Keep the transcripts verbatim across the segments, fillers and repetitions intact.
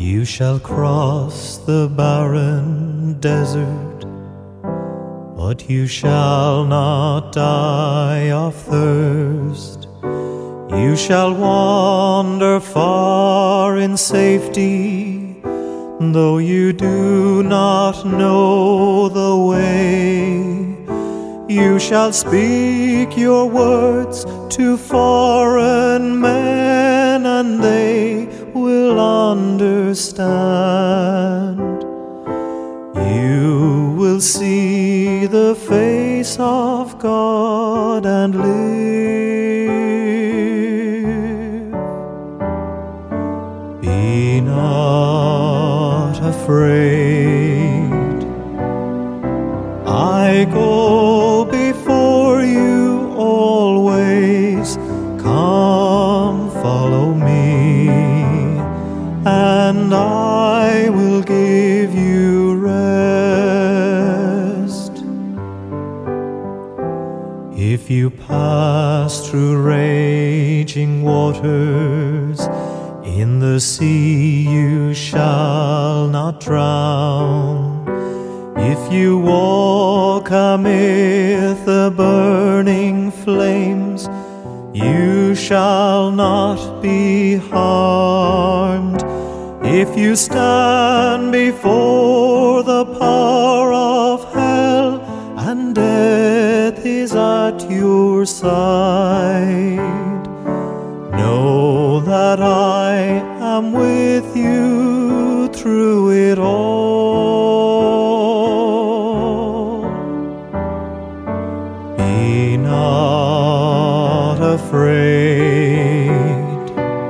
You shall cross the barren desert, but you shall not die of thirst. You shall wander far in safety, though you do not know the way. You shall speak your words to foreign men, and they will understand. You will see the face of God and live. Be not afraid. I go before you always. Come, follow me, and I will give you rest. If you pass through raging waters, in the sea you shall not drown. If you walk amid the burning flames, you shall not be harmed. If you stand before the power of hell, and death is at your side, know that I am with you through it all. Be not afraid.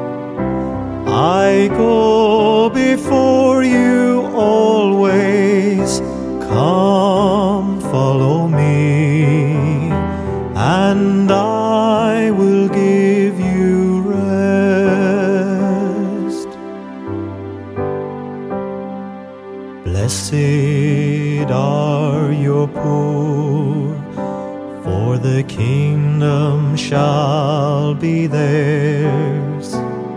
I go before you always. Come, follow me, and I will give you rest. Blessed are your poor, for the kingdom shall be theirs.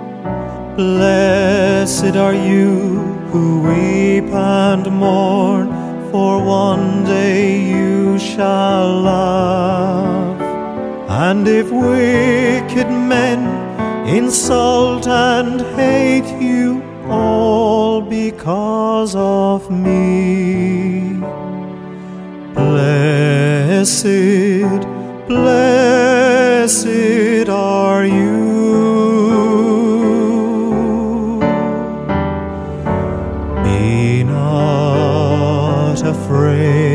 Blessed are you who weep and mourn, for one day you shall laugh. And if wicked men insult and hate you all because of me, blessed, blessed are you. Be not afraid.